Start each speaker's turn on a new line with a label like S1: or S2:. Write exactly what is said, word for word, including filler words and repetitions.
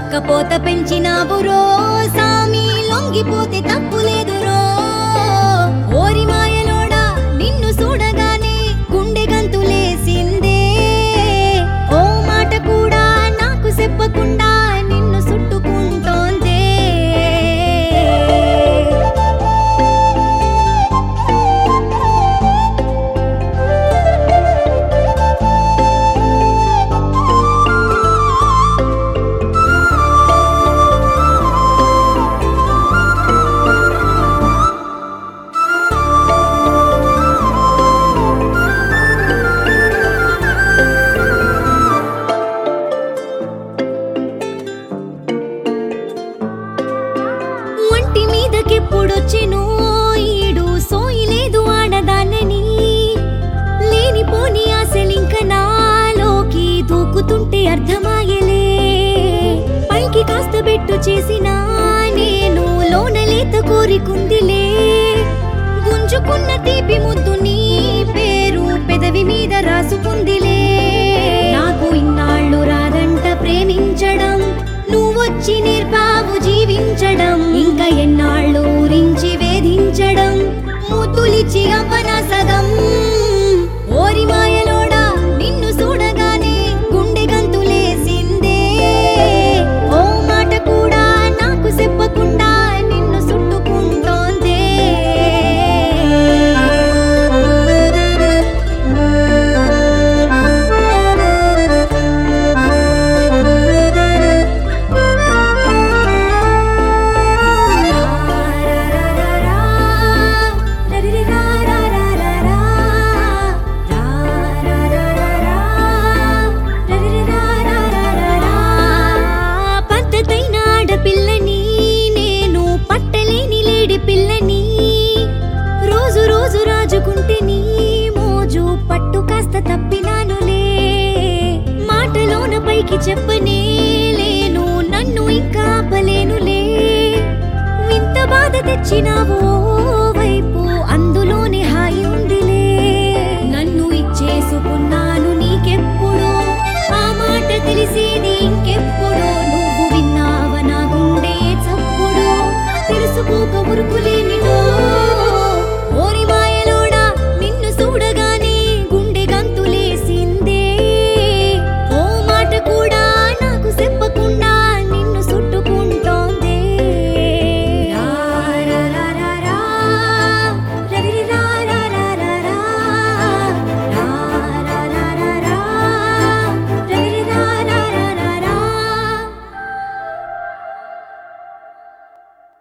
S1: ఉక్కపోత పెంచినావురో సామి లొంగిపోతే తప్పులేదురో ఓరి మాయలోడా నిన్ను చూడగానే గుండె గంతులేసిందే ఓ మాట కూడా నాకు చెప్పకుండా నిన్ను చుట్టుకుంటోందే ఒంటి మీదకెప్పుడొచ్చెనో ఈడు సోయిలేదు ఆడదానని లేనిపోని ఆశలింక నాలోకి దూకుతుంటే అర్థమాయలే పైకి కాస్త బెట్టు చేసినా నేను లోనలేత కోరికుందిలే గుంజుకున్న తీపి ముద్దు నీ పేరు పెదవి మీద రాసుకుందిలే నాకు ఇన్నాళ్ళు రాదంట ప్రేమించడం నువ్వొచ్చి నేర్పావు జీవించడం ఇంకా ఎన్నాళ్ళు ఊరించి వేధించడం ముద్దులిచ్చి అవ్వన సగం ఓరి మాయలోడా నిన్ను చూడగానే గుండె గంతులేసిందే ఓ మాట కూడా నాకు చెప్పకుండా నిన్ను చుట్టుకుంటోందే పద్ధతైన ఆడపిల్లని నేను పట్టలేని లేడి పిల్లని రోజు రోజు రాజుకుంటే నీ మోజు పట్టు కాస్త తప్పినానులే మాటలోన పైకి చెప్పనే లేను నన్ను ఇంకా ఆపలేనులే వింత బాధ తెచ్చినావు వైపు అందులోనే హాయి ఉందిలే నన్ను ఇచ్చేసుకున్నాను నీకెప్పుడు ఆ మాట తెలిసేది ఇంకెప్పుడు నువ్వు విన్నావ నా గుండె చప్పుడు తెలుసుకోక ఉరుకులే